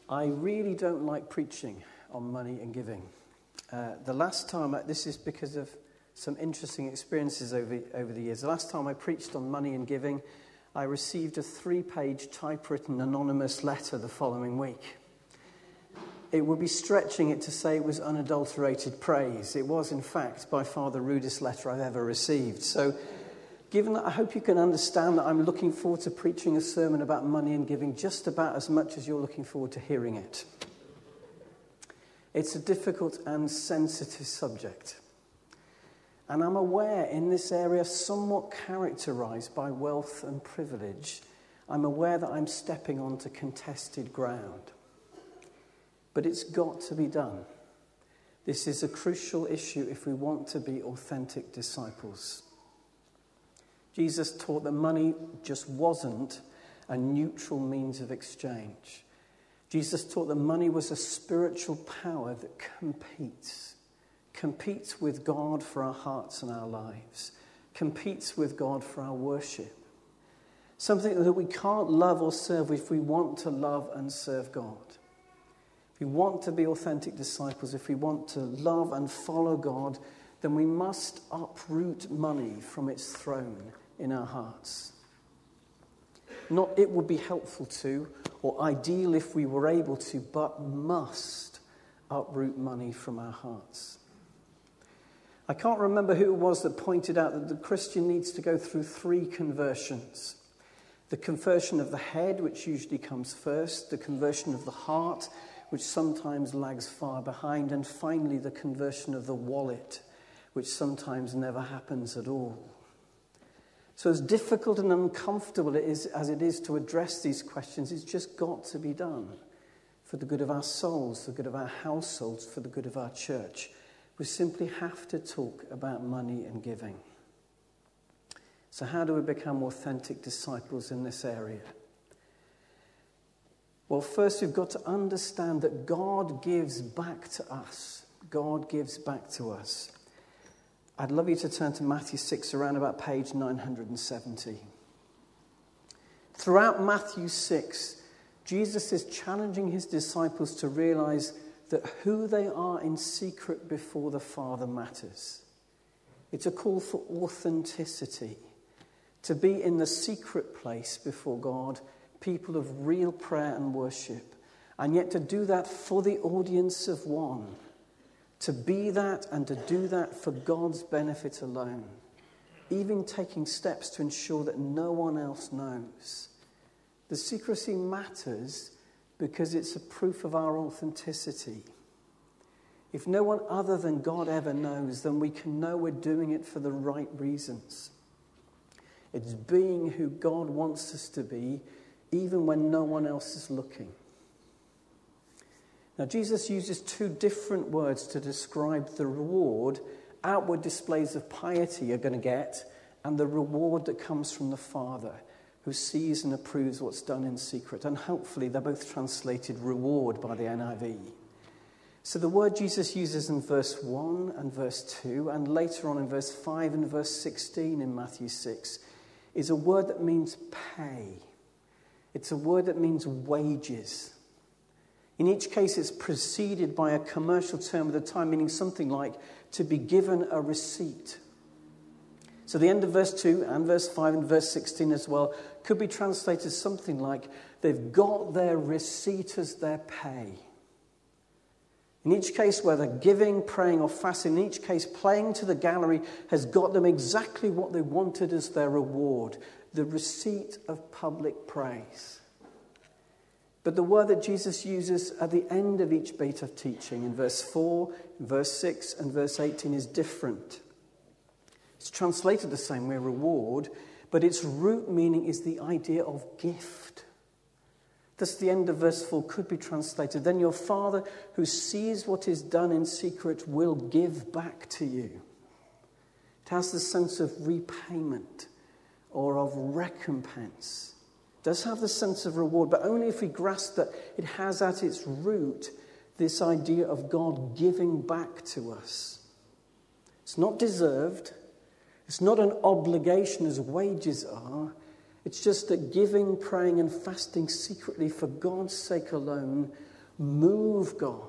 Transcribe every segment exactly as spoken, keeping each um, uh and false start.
I really don't like preaching on money and giving. Uh, the last time, I, this is because of some interesting experiences over, over the years. The last time I preached on money and giving, I received a three-page typewritten anonymous letter the following week. It would be stretching it to say it was unadulterated praise. It was, in fact, by far the rudest letter I've ever received. So, given that, I hope you can understand that I'm looking forward to preaching a sermon about money and giving just about as much as you're looking forward to hearing it. It's a difficult and sensitive subject. And I'm aware in this area, somewhat characterized by wealth and privilege, I'm aware that I'm stepping onto contested ground. But it's got to be done. This is a crucial issue if we want to be authentic disciples. Jesus taught that money just wasn't a neutral means of exchange. Jesus taught that money was a spiritual power that competes. Competes with God for our hearts and our lives. Competes with God for our worship. Something that we can't love or serve if we want to love and serve God. If we want to be authentic disciples, if we want to love and follow God, then we must uproot money from its throne in our hearts. Not it would be helpful to, or ideal if we were able to, but must uproot money from our hearts. I can't remember who it was that pointed out that the Christian needs to go through three conversions. The conversion of the head, which usually comes first, the conversion of the heart, which sometimes lags far behind, and finally the conversion of the wallet, which sometimes never happens at all. So as difficult and uncomfortable it is, as it is to address these questions, it's just got to be done for the good of our souls, the good of our households, for the good of our church. We simply have to talk about money and giving. So how do we become authentic disciples in this area? Well, first we've got to understand that God gives back to us. God gives back to us. I'd love you to turn to Matthew six, around about page nine hundred seventy. Throughout Matthew six, Jesus is challenging his disciples to realize that who they are in secret before the Father matters. It's a call for authenticity, to be in the secret place before God, people of real prayer and worship, and yet to do that for the audience of one. To be that and to do that for God's benefit alone. Even taking steps to ensure that no one else knows. The secrecy matters because it's a proof of our authenticity. If no one other than God ever knows, then we can know we're doing it for the right reasons. It's being who God wants us to be, even when no one else is looking. Now, Jesus uses two different words to describe the reward outward displays of piety are going to get, and the reward that comes from the Father, who sees and approves what's done in secret. And hopefully they're both translated reward by the N I V. So the word Jesus uses in verse one and verse two, and later on in verse five and verse sixteen in Matthew six, is a word that means pay. It's a word that means wages. In each case, it's preceded by a commercial term of the time, meaning something like to be given a receipt. So the end of verse two and verse five and verse sixteen as well could be translated something like they've got their receipt as their pay. In each case, whether giving, praying or fasting, in each case, playing to the gallery has got them exactly what they wanted as their reward, the receipt of public praise. But the word that Jesus uses at the end of each bit of teaching, in verse four, in verse six, and verse eighteen, is different. It's translated the same way, reward, but its root meaning is the idea of gift. Thus, the end of verse four could be translated, then your Father who sees what is done in secret will give back to you. It has the sense of repayment or of recompense. Does have the sense of reward, but only if we grasp that it has at its root this idea of God giving back to us. It's not deserved. It's not an obligation as wages are. It's just that giving, praying and fasting secretly for God's sake alone move God,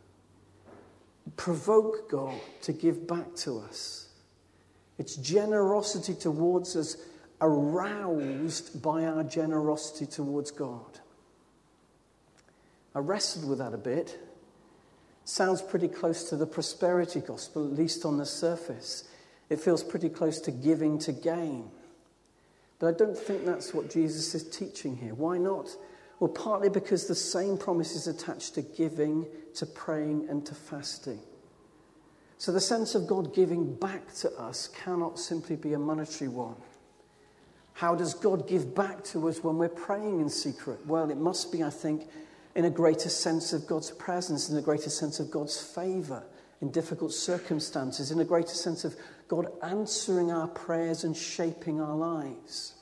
provoke God to give back to us. It's generosity towards us aroused by our generosity towards God. I wrestled with that a bit. Sounds pretty close to the prosperity gospel, at least on the surface. It feels pretty close to giving to gain. But I don't think that's what Jesus is teaching here. Why not? Well, partly because the same promise is attached to giving, to praying, and to fasting. So the sense of God giving back to us cannot simply be a monetary one. How does God give back to us when we're praying in secret? Well, it must be, I think, in a greater sense of God's presence, in a greater sense of God's favour in difficult circumstances, in a greater sense of God answering our prayers and shaping our lives.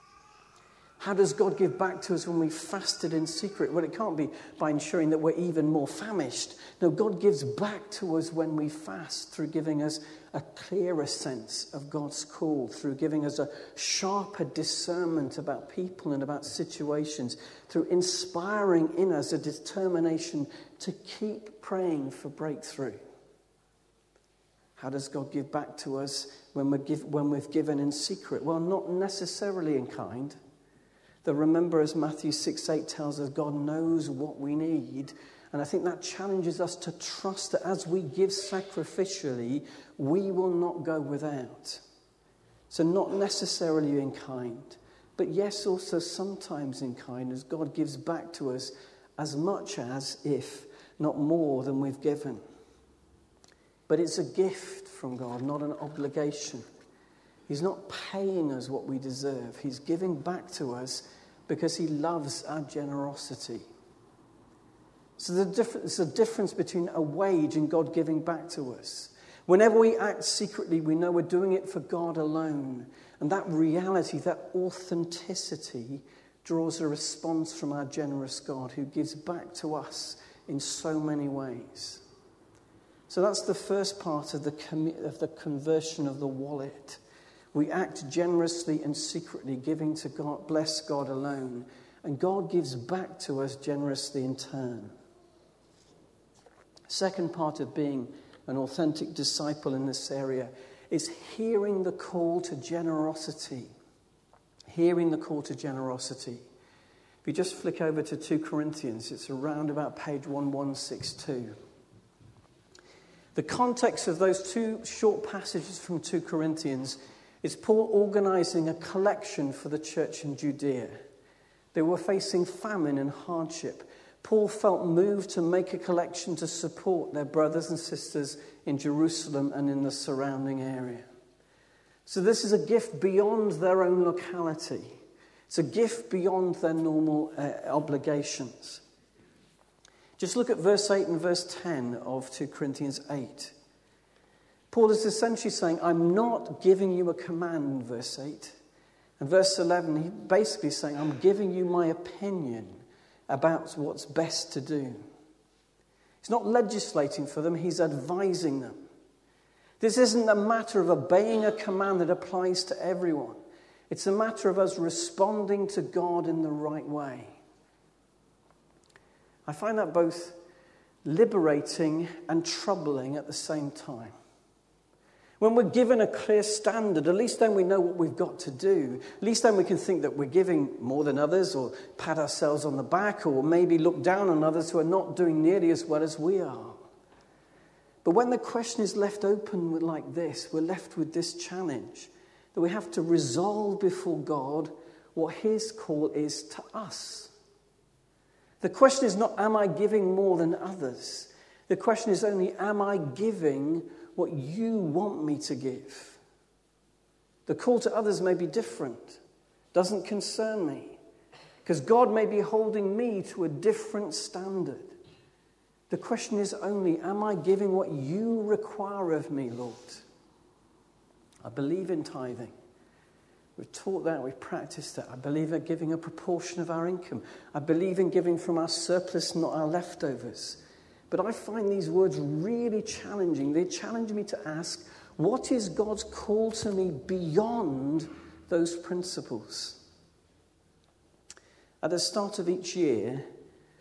How does God give back to us when we fasted in secret? Well, it can't be by ensuring that we're even more famished. No, God gives back to us when we fast through giving us a clearer sense of God's call, through giving us a sharper discernment about people and about situations, through inspiring in us a determination to keep praying for breakthrough. How does God give back to us when, we're give, when we've given in secret? Well, not necessarily in kind. Though remember, as Matthew six eight tells us, God knows what we need. And I think that challenges us to trust that as we give sacrificially, we will not go without. So not necessarily in kind, but yes, also sometimes in kind, as God gives back to us as much as, if not more than we've given. But it's a gift from God, not an obligation. He's not paying us what we deserve. He's giving back to us because he loves our generosity. So the difference, there's a difference between a wage and God giving back to us. Whenever we act secretly, we know we're doing it for God alone. And that reality, that authenticity, draws a response from our generous God who gives back to us in so many ways. So that's the first part of the commi- of the conversion of the wallet. We act generously and secretly, giving to God, bless God alone. And God gives back to us generously in turn. Second part of being an authentic disciple in this area is hearing the call to generosity. Hearing the call to generosity. If you just flick over to Second Corinthians, it's around about page eleven sixty-two. The context of those two short passages from Second Corinthians is Paul organising a collection for the church in Judea. They were facing famine and hardship. Paul felt moved to make a collection to support their brothers and sisters in Jerusalem and in the surrounding area. So this is a gift beyond their own locality. It's a gift beyond their normal uh, obligations. Just look at verse eight and verse ten of Second Corinthians eight. Paul is essentially saying, I'm not giving you a command, verse eight. And verse eleven, he's basically saying, I'm giving you my opinion about what's best to do. He's not legislating for them, he's advising them. This isn't a matter of obeying a command that applies to everyone. It's a matter of us responding to God in the right way. I find that both liberating and troubling at the same time. When we're given a clear standard, at least then we know what we've got to do. At least then we can think that we're giving more than others, or pat ourselves on the back, or maybe look down on others who are not doing nearly as well as we are. But when the question is left open like this, we're left with this challenge, that we have to resolve before God what his call is to us. The question is not, am I giving more than others? The question is only, am I giving what you want me to give? The call to others may be different. Doesn't concern me. Because God may be holding me to a different standard. The question is only, am I giving what you require of me, Lord? I believe in tithing. We've taught that, we've practiced that. I believe in giving a proportion of our income. I believe in giving from our surplus, not our leftovers. But I find these words really challenging. They challenge me to ask, what is God's call to me beyond those principles? At the start of each year,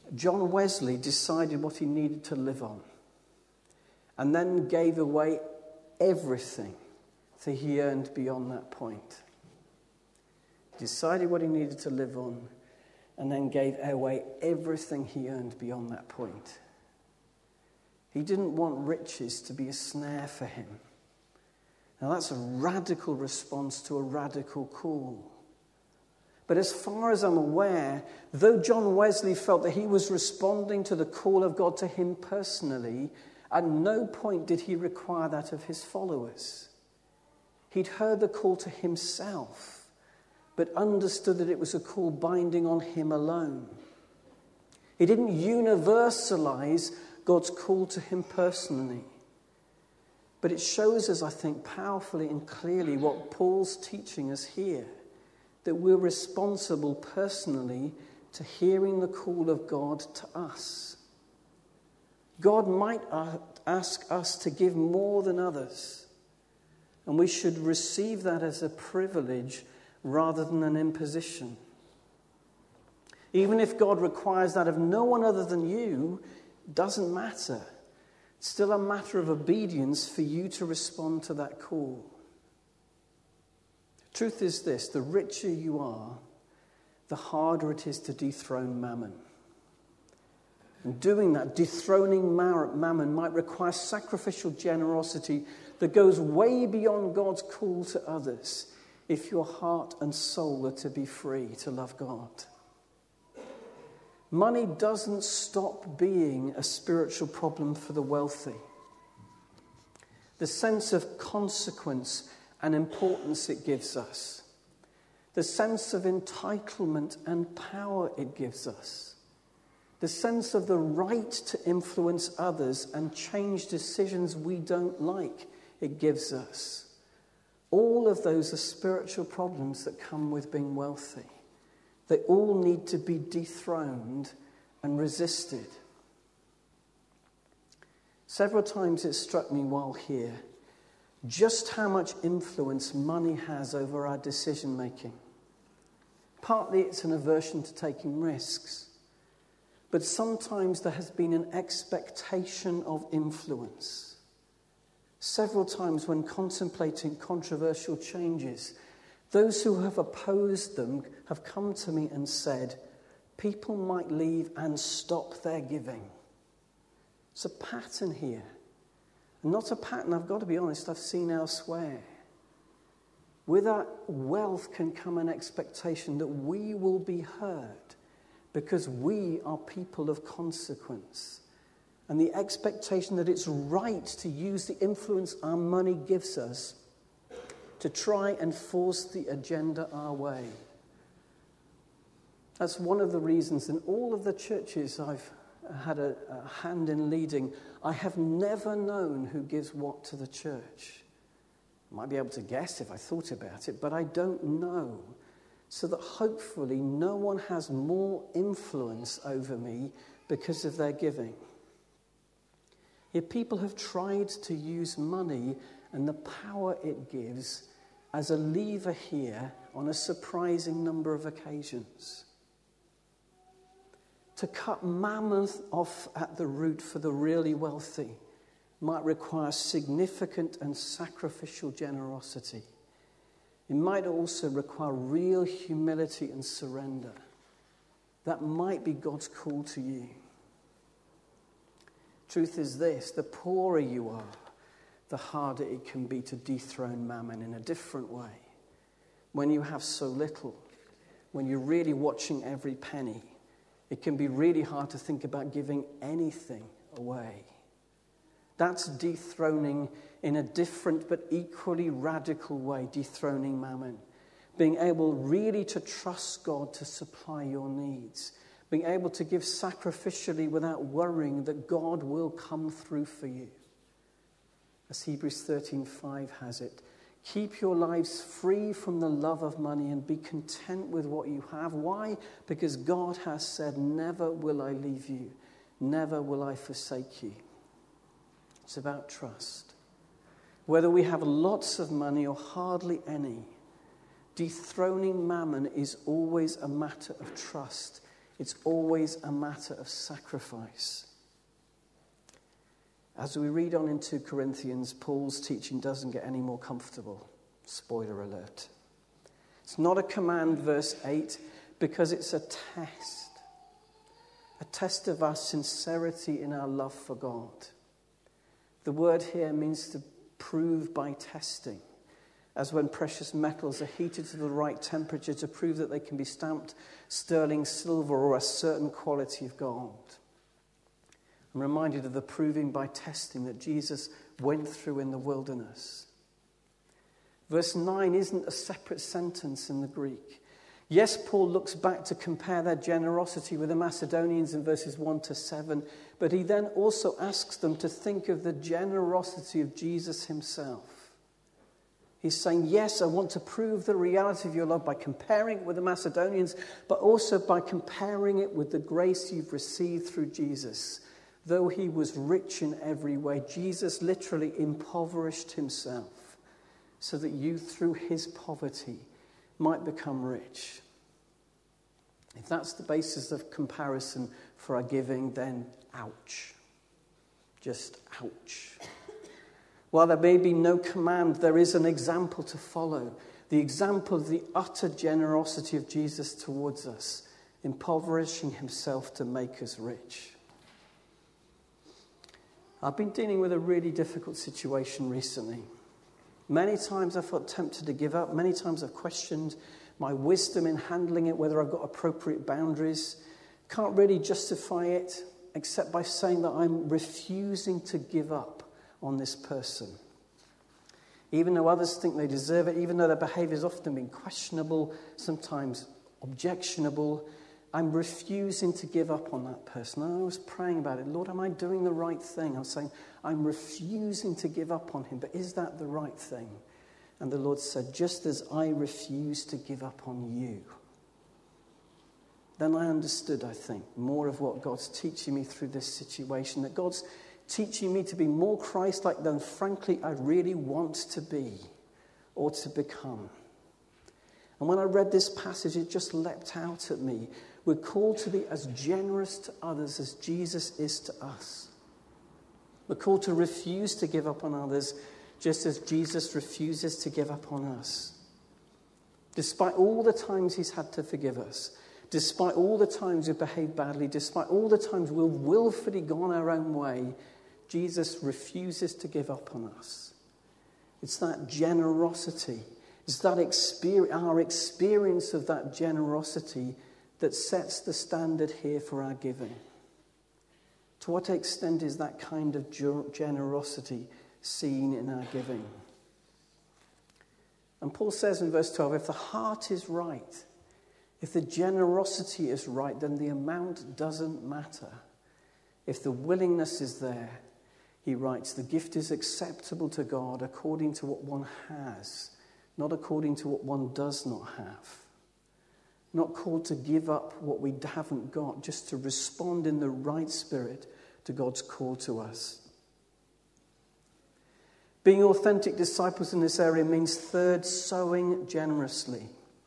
John Wesley decided what he needed to live on and then gave away everything that he earned beyond that point. Decided what he needed to live on and then gave away everything he earned beyond that point. He didn't want riches to be a snare for him. Now that's a radical response to a radical call. But as far as I'm aware, though John Wesley felt that he was responding to the call of God to him personally, at no point did he require that of his followers. He'd heard the call to himself, but understood that it was a call binding on him alone. He didn't universalize God's call to him personally. But it shows us, I think, powerfully and clearly what Paul's teaching us here, that we're responsible personally to hearing the call of God to us. God might ask us to give more than others, and we should receive that as a privilege rather than an imposition. Even if God requires that of no one other than you, it doesn't matter. It's still a matter of obedience for you to respond to that call. Truth is this, the richer you are, the harder it is to dethrone mammon. And doing that, dethroning mammon might require sacrificial generosity that goes way beyond God's call to others if your heart and soul are to be free to love God. Money doesn't stop being a spiritual problem for the wealthy. The sense of consequence and importance it gives us, the sense of entitlement and power it gives us, the sense of the right to influence others and change decisions we don't like it gives us. All of those are spiritual problems that come with being wealthy. They all need to be dethroned and resisted. Several times it struck me while here just how much influence money has over our decision making. Partly it's an aversion to taking risks, but sometimes there has been an expectation of influence. Several times when contemplating controversial changes, those who have opposed them have come to me and said, people might leave and stop their giving. It's a pattern here. And not a pattern, I've got to be honest, I've seen elsewhere. With our wealth can come an expectation that we will be heard because we are people of consequence. And the expectation that it's right to use the influence our money gives us to try and force the agenda our way. That's one of the reasons in all of the churches I've had a, a hand in leading, I have never known who gives what to the church. I might be able to guess if I thought about it, but I don't know. So that hopefully no one has more influence over me because of their giving. Yet people have tried to use money and the power it gives as a lever here on a surprising number of occasions. To cut mammon off at the root for the really wealthy might require significant and sacrificial generosity. It might also require real humility and surrender. That might be God's call to you. Truth is this, the poorer you are, the harder it can be to dethrone mammon in a different way. When you have so little, when you're really watching every penny, it can be really hard to think about giving anything away. That's dethroning in a different but equally radical way, dethroning mammon. Being able really to trust God to supply your needs. Being able to give sacrificially without worrying that God will come through for you. As Hebrews thirteen five has it, keep your lives free from the love of money and be content with what you have. Why? Because God has said, never will I leave you. Never will I forsake you. It's about trust. Whether we have lots of money or hardly any, dethroning mammon is always a matter of trust It's always a matter of sacrifice. As we read on in Second Corinthians, Paul's teaching doesn't get any more comfortable. Spoiler alert. It's not a command, verse eight, because it's a test. A test of our sincerity in our love for God. The word here means to prove by testing, as when precious metals are heated to the right temperature to prove that they can be stamped sterling silver or a certain quality of gold. I'm reminded of the proving by testing that Jesus went through in the wilderness. Verse nine isn't a separate sentence in the Greek. Yes, Paul looks back to compare their generosity with the Macedonians in verses one to seven, but he then also asks them to think of the generosity of Jesus himself. He's saying, yes, I want to prove the reality of your love by comparing it with the Macedonians, but also by comparing it with the grace you've received through Jesus. Though he was rich in every way, Jesus literally impoverished himself so that you, through his poverty, might become rich. If that's the basis of comparison for our giving, then ouch. Just ouch. While there may be no command, there is an example to follow. The example of the utter generosity of Jesus towards us, impoverishing himself to make us rich. I've been dealing with a really difficult situation recently. Many times I felt tempted to give up. Many times I've questioned my wisdom in handling it, whether I've got appropriate boundaries. Can't really justify it except by saying that I'm refusing to give up on this person. Even though others think they deserve it, even though their behavior has often been questionable, sometimes objectionable, I'm refusing to give up on that person. And I was praying about it. Lord, am I doing the right thing? I was saying, I'm refusing to give up on him, but is that the right thing? And the Lord said, just as I refuse to give up on you. Then I understood, I think, more of what God's teaching me through this situation, that God's teaching me to be more Christ-like than, frankly, I really want to be or to become. And when I read this passage, it just leapt out at me. We're called to be as generous to others as Jesus is to us. We're called to refuse to give up on others just as Jesus refuses to give up on us. Despite all the times he's had to forgive us, despite all the times we've behaved badly, despite all the times we've willfully gone our own way, Jesus refuses to give up on us. It's that generosity, it's that experience, our experience of that generosity that sets the standard here for our giving. To what extent is that kind of generosity seen in our giving? And Paul says in verse twelve, if the heart is right, if the generosity is right, then the amount doesn't matter. If the willingness is there, he writes, the gift is acceptable to God according to what one has, not according to what one does not have. Not called to give up what we haven't got, just to respond in the right spirit to God's call to us. Being authentic disciples in this area means, third, sowing generously.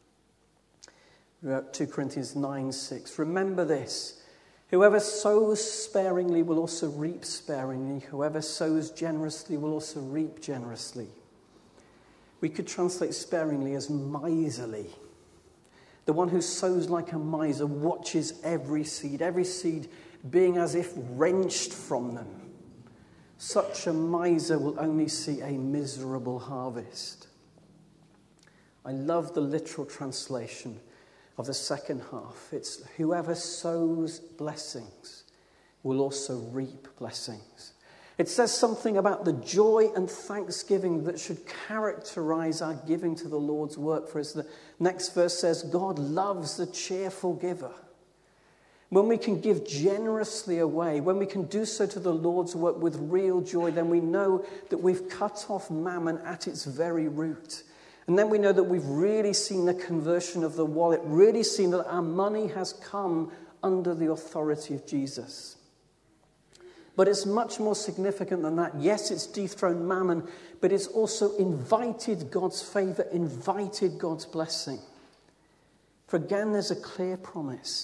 Second Corinthians nine six. Remember this. Whoever sows sparingly will also reap sparingly. Whoever sows generously will also reap generously. We could translate sparingly as miserly. The one who sows like a miser watches every seed, every seed being as if wrenched from them. Such a miser will only see a miserable harvest. I love the literal translation of the second half. It's whoever sows blessings will also reap blessings. It says something about the joy and thanksgiving that should characterize our giving to the Lord's work. For us, the next verse says, God loves the cheerful giver. When we can give generously away, when we can do so to the Lord's work with real joy, then we know that we've cut off mammon at its very root. And then we know that we've really seen the conversion of the wallet, really seen that our money has come under the authority of Jesus. But it's much more significant than that. Yes, it's dethroned mammon, but it's also invited God's favor, invited God's blessing. For again, there's a clear promise.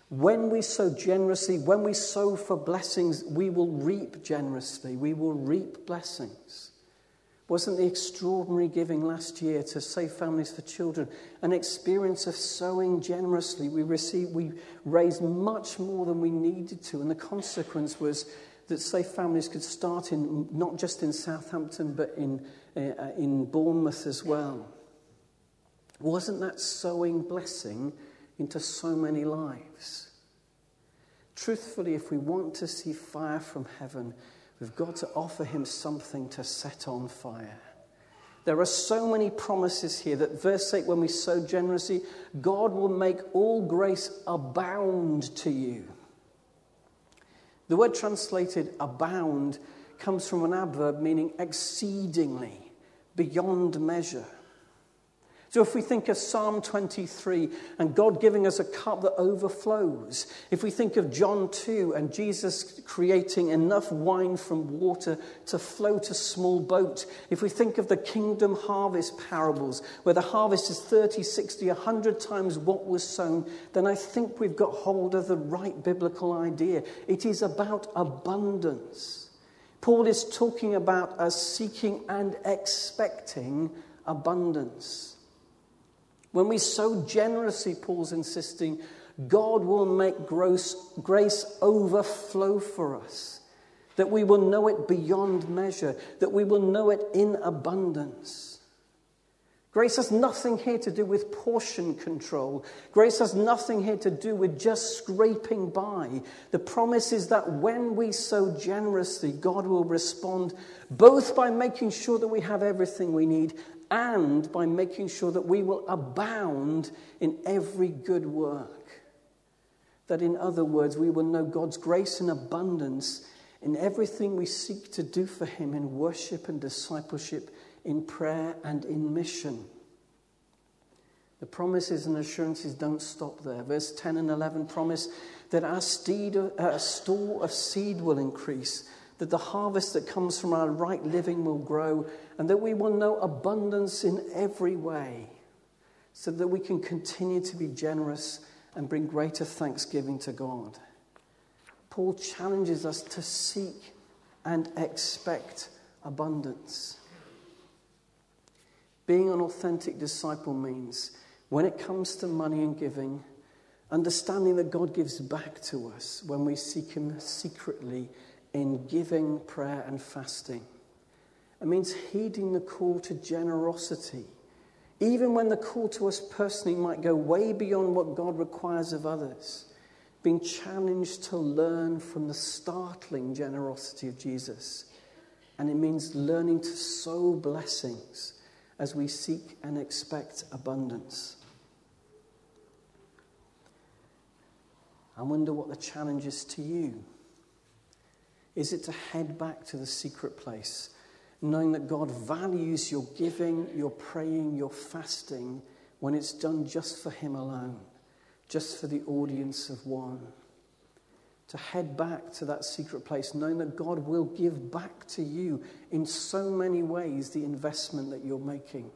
When we sow generously, when we sow for blessings, we will reap generously. We will reap blessings. Wasn't the extraordinary giving last year to Safe Families for Children an experience of sowing generously? We received, we raised much more than we needed to, and the consequence was that Safe Families could start in not just in Southampton but in uh, in Bournemouth as well. Wasn't that sowing blessing into so many lives? Truthfully, if we want to see fire from heaven, we've got to offer him something to set on fire. There are so many promises here that verse eight, when we sow generously, God will make all grace abound to you. The word translated abound comes from an adverb meaning exceedingly, beyond measure. So if we think of Psalm twenty-three and God giving us a cup that overflows, if we think of John two and Jesus creating enough wine from water to float a small boat, if we think of the kingdom harvest parables where the harvest is thirty, sixty, one hundred times what was sown, then I think we've got hold of the right biblical idea. It is about abundance. Paul is talking about us seeking and expecting abundance. When we sow generously, Paul's insisting, God will make gross, grace overflow for us, that we will know it beyond measure, that we will know it in abundance. Grace has nothing here to do with portion control. Grace has nothing here to do with just scraping by. The promise is that when we sow generously, God will respond both by making sure that we have everything we need and by making sure that we will abound in every good work. That, in other words, we will know God's grace and abundance in everything we seek to do for him in worship and discipleship, in prayer and in mission. The promises and assurances don't stop there. Verse ten and eleven promise that our steed, uh, store of seed will increase, that the harvest that comes from our right living will grow, and that we will know abundance in every way, so that we can continue to be generous and bring greater thanksgiving to God. Paul challenges us to seek and expect abundance. Being an authentic disciple means, when it comes to money and giving, understanding that God gives back to us when we seek him secretly in giving, prayer and fasting. It means heeding the call to generosity, even when the call to us personally might go way beyond what God requires of others. Being challenged to learn from the startling generosity of Jesus. And it means learning to sow blessings as we seek and expect abundance. I wonder what the challenge is to you. Is it to head back to the secret place, knowing that God values your giving, your praying, your fasting, when it's done just for him alone, just for the audience of one? To head back to that secret place, knowing that God will give back to you in so many ways the investment that you're making.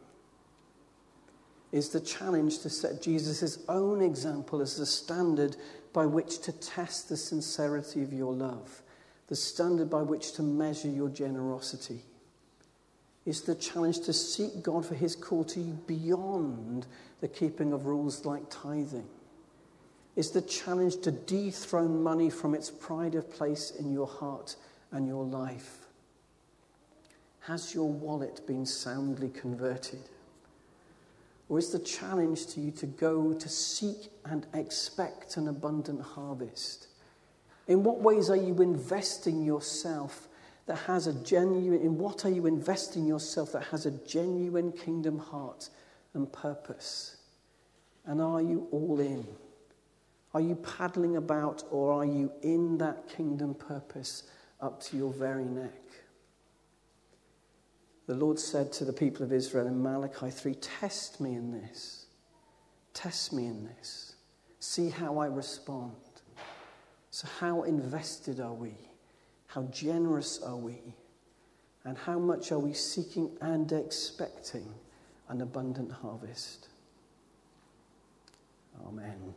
Is the challenge to set Jesus' own example as the standard by which to test the sincerity of your love, the standard by which to measure your generosity. It's the challenge to seek God for his call to you beyond the keeping of rules like tithing. It's the challenge to dethrone money from its pride of place in your heart and your life. Has your wallet been soundly converted? Or is the challenge to you to go to seek and expect an abundant harvest? In what ways are you investing yourself that has a genuine, in what are you investing yourself that has a genuine kingdom heart and purpose? And are you all in? Are you paddling about, or are you in that kingdom purpose up to your very neck? The Lord said to the people of Israel in Malachi three, test me in this. Test me in this. See how I respond. So how invested are we? How generous are we? And how much are we seeking and expecting an abundant harvest? Amen.